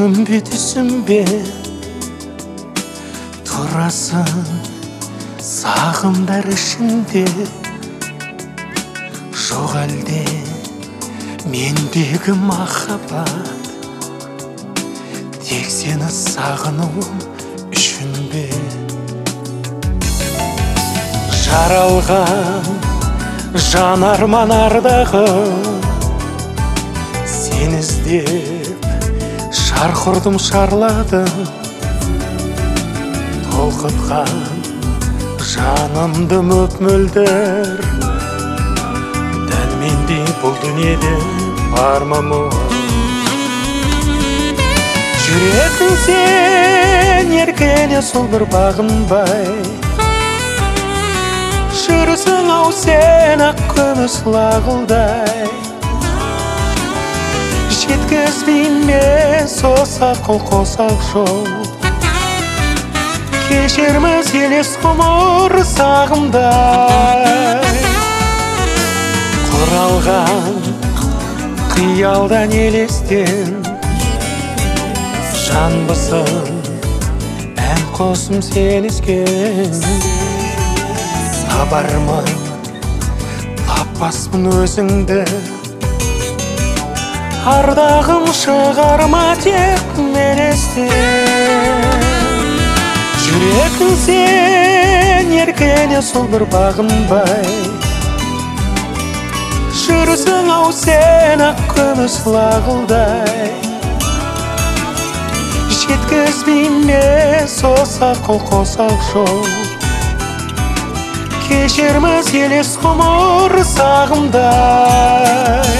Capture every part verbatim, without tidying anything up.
түсінбе түсінбе тұрасың сағымдар ішінде. Жоқ әлде мендегі махаббат тек сені сағынуым үшін бе? Жаралған жанар манардағы сен іздеп шарқ ұрдым шарладым. Толқытқан жанымды мөп-мөлдір, дәл мендей бұл дүниеде бар ма мұң? Жүрегің сен еркеле сол бір бағынбай, жүрсің ау сен ақ күміс лағылдай. Жеткізбейме сосақ қол қосақ жол, кешерміз елес ғұмыр сағымдай. Құралған қиялдан елестен жанбысың ән қосым сен ескен. Табармын таппаспын өзіңді, ардағым шығарма тек мен естен. Жүрегің сен еркеле сол бір бағынбай, жүрсің ау сен ақ күміс лағылдай. Жеткізбейме сосақ қол қосақ жол, кешерміз елес ғұмыр сағымдай.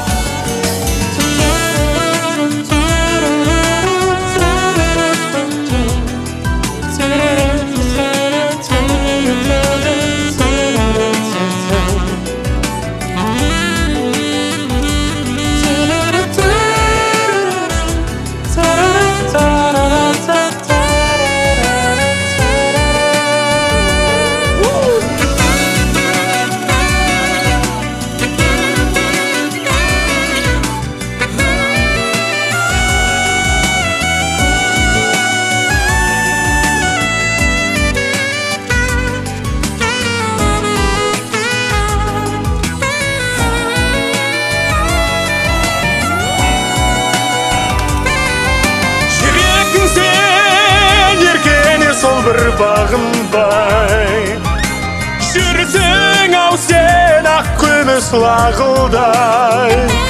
Сол бір бағынбай, жүрсің ау сен ақ күміс лағылдай.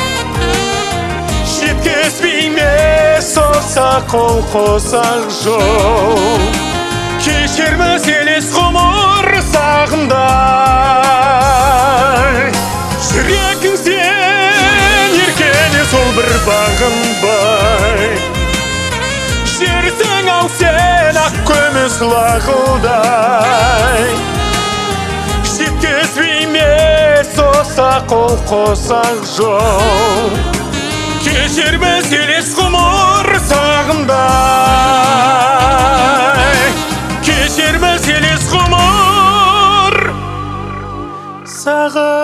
Жеткізбейме сосақ қол қосақ жол, кешерміз елес ғұмыр сағымдай. Жүрегің сен еркеле сол бір бағынбай, жүрсің ау сен ақ күміс лағылдай. Жеткізбейме сосақ қол қосақ жол, кешерміз елес ғұмыр сағымдай. Кешерміз елес ғұмыр сағымдай.